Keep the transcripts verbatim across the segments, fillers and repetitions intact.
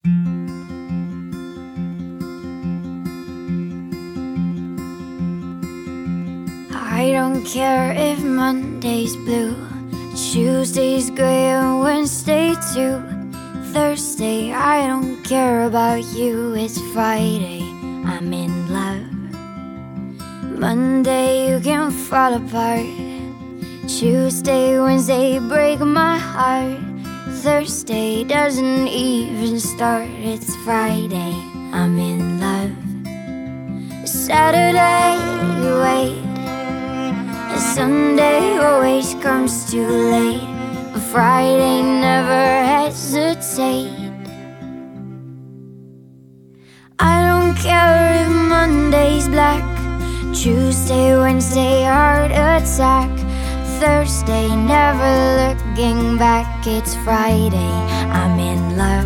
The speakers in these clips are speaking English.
I don't care if Monday's blue, Tuesday's gray, and Wednesday too. Thursday, I don't care about you. It's Friday, I'm in love. Monday, you can fall apart. Tuesday, Wednesday, break my heart. Thursday doesn't even start. It's Friday, I'm in love. Saturday, you wait. And Sunday always comes too late. But Friday, never hesitate. I don't care if Monday's black, Tuesday, Wednesday, heart attack. Thursday, never looking back. It's Friday, I'm in love.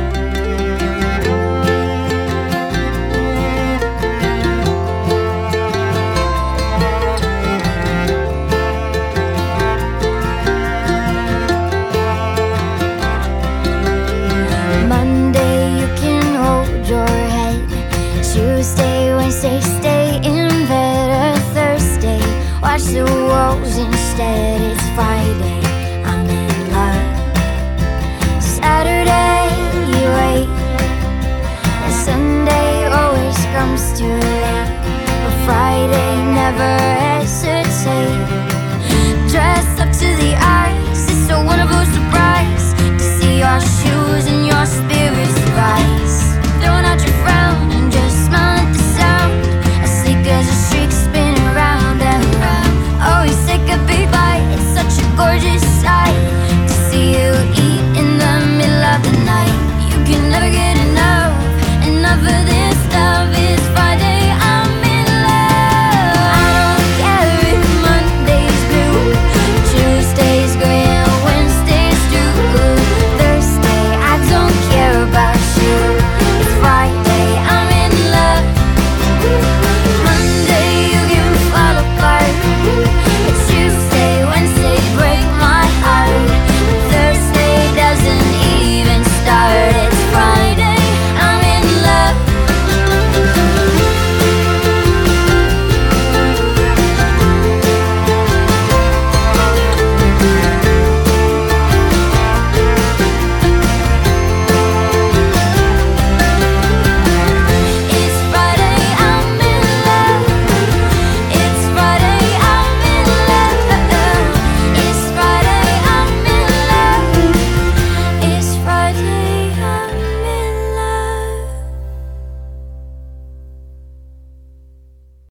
Monday, you can hold your head. Tuesday, Wednesday, stay in bed. Thursday, watch the walls instead. It's Friday, I'm in love. Saturday, you wait. And Sunday always comes too late. But Friday, never hesitate. Dressed up to the eyes, it's a wonderful surprise to see your shoes and your spirits rise. Throwing out your frown and just smile at the sound. As sleek as a streak spinning round and round. Oh, you take a big bite, it's such a gorgeous sight to see you eat in the middle of the night. You can never get